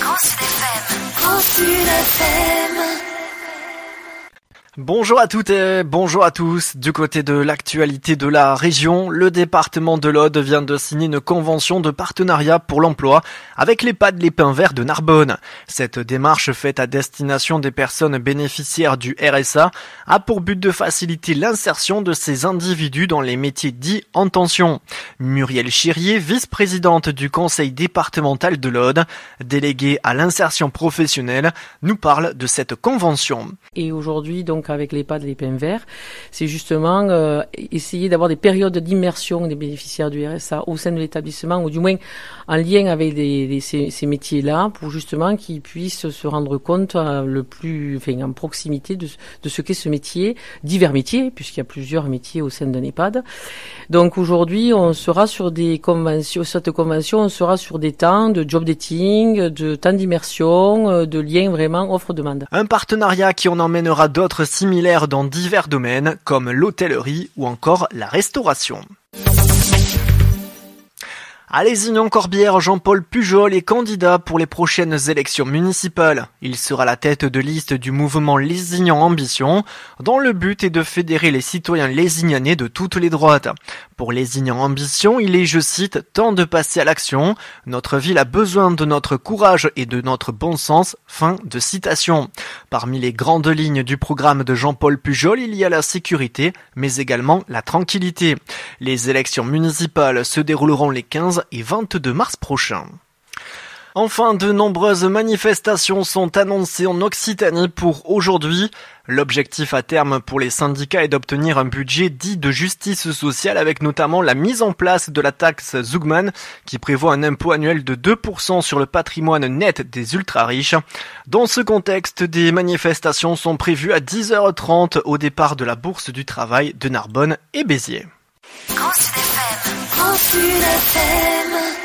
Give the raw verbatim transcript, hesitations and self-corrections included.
Grand Sud F M. Grand Sud F M. Bonjour à toutes et bonjour à tous. Du côté de l'actualité de la région, le département de l'Aude vient de signer une convention de partenariat pour l'emploi avec l'EHPAD Les Pins Verts de Narbonne. Cette démarche faite à destination des personnes bénéficiaires du R S A a pour but de faciliter l'insertion de ces individus dans les métiers dits en tension. Muriel Chirier, vice-présidente du conseil départemental de l'Aude, déléguée à l'insertion professionnelle, nous parle de cette convention. Et aujourd'hui, donc, avec l'EHPAD Les Pins Verts, c'est justement euh, essayer d'avoir des périodes d'immersion des bénéficiaires du R S A au sein de l'établissement, ou du moins en lien avec les, les, ces, ces métiers-là, pour justement qu'ils puissent se rendre compte euh, le plus, enfin, en proximité de, de ce qu'est ce métier, divers métiers, puisqu'il y a plusieurs métiers au sein d'un EHPAD. Donc aujourd'hui, on sera sur des conventions, cette convention, on sera sur des temps de job dating, de temps d'immersion, de lien vraiment offre-demande. Un partenariat qui en emmènera d'autres similaires dans divers domaines comme l'hôtellerie ou encore la restauration. À Lézignan-Corbière, Jean-Paul Pujol est candidat pour les prochaines élections municipales. Il sera la tête de liste du mouvement Lézignan Ambition, dont le but est de fédérer les citoyens lézignanais de toutes les droites. Pour Lézignan Ambition, il est, je cite, « temps de passer à l'action. Notre ville a besoin de notre courage et de notre bon sens ». Fin de citation. Parmi les grandes lignes du programme de Jean-Paul Pujol, il y a la sécurité, mais également la tranquillité. Les élections municipales se dérouleront les quinze et vingt-deux mars prochains. Enfin, de nombreuses manifestations sont annoncées en Occitanie pour aujourd'hui. L'objectif à terme pour les syndicats est d'obtenir un budget dit de justice sociale avec notamment la mise en place de la taxe Zugman qui prévoit un impôt annuel de deux pour cent sur le patrimoine net des ultra-riches. Dans ce contexte, des manifestations sont prévues à dix heures trente au départ de la Bourse du Travail de Narbonne et Béziers. Grand Sud F M. Grand Sud F M.